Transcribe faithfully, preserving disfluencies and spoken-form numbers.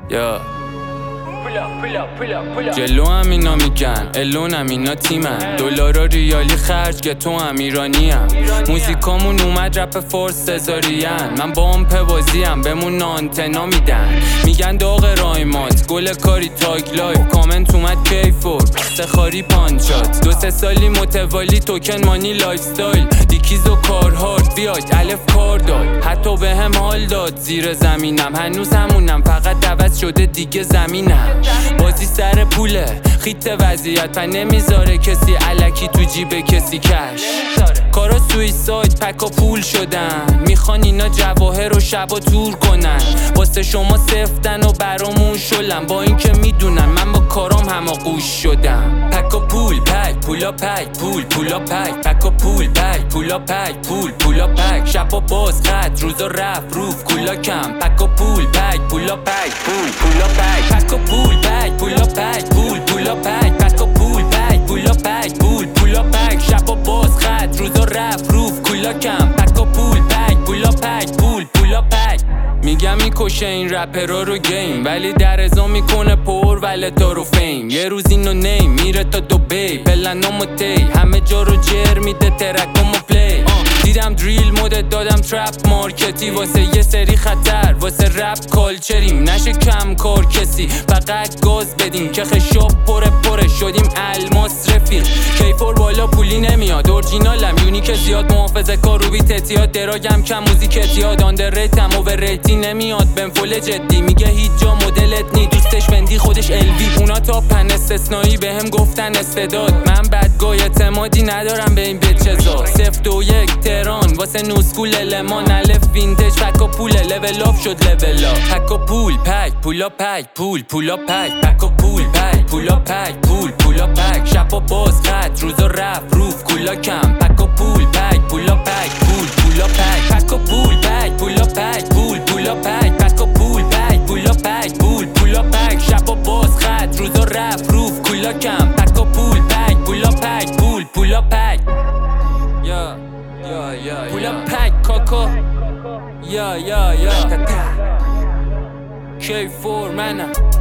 یا جلو هم اینا میگن الون هم اینا تیمن دلارا ریالی خرج که تو هم ایرانی هم موزیکامون اومد رپ فورس سزارین من با هم پوازیم بمون نانتنا میدن میگن داغ رایمات گل کاری تاگ لایف کامنت اومد کیفور سخاری پانچات دو سه سالی متوالی توکن مانی لایف ستایل دیکیز و کار هارد بیاید الف کار داد حتی به هم حال داد زیر زمینم هنوز همونم فقط عوض شده دیگه زمینم بازی سر پوله خیت وضعیت و نمیذاره کسی الکی تو جیب کسی کش کارا سویساید پک و پول شدن میخوان اینا جواهر و شبا تور کنن واسه شما سفتن و برامون شلن با اینکه میدونن من با کارام هماغوش شدم پک و پول پک پولا پک پول پولا پک پک و پول پک پولا پک پول پولا پک شبا باز خط روزا رفت روف کولا کم پک و پول پک پولا پک پول پولا پک پک و پول پک پولا پک پول پولا پک پک و پول پک پولا پک پول پولا پک شبا باز خط روزا رفت روف کولا کم پک و پول پک پولا پک پول پولا پک میگم میکشه این رپرا رو گیم ولی در ازا میکنه پر ولتا رو فیم یه روز اینو نیم میره تا دوبی پلنامو تی همه جا رو جر میده ترکامو پلی دیدم دریل مدت دادم ترپ مارکتی واسه یه سری خطر واسه رپ کالچریم نشه کم کار کسی فقط گاز بدیم که خشاب پره پره شدیم الماس رفیق کیفور بالا پولی نمیاد اورجینالم یونیک زیاد محافظه کار رو بیت اتیاد دراگم کم موزیک اتیاد آندر ریتم اوور ریتی نمیاد بهم فول جدی میگه هیچ جا مدلت نی دوستش وندی خودش الوی اونا تا پن استثنایی بهم گفتن استعداد من بدگاه اعتمادی ندارم به این بچزا سفت و یک تهران واسه نوسکول لمان الف وینتج پک و پول لول اپ شد لول اپ پک و پول پک پولا پک پول پولا پک پک و پول پک پولا پک پول پولا پک شبا باز خط روزا رفت روف کولا کم پک و پول پک پولا پک پول پولا پک پک و پول پک پولا پک پول پولا پک پک و پول پک پولا پک پول پولا پک شبا باز خط روزا رفت روف کولا کم پک و پول پک پولا پک پول پولا پک یا یا یا پولا پک کاکا یا یا یا کی فور منم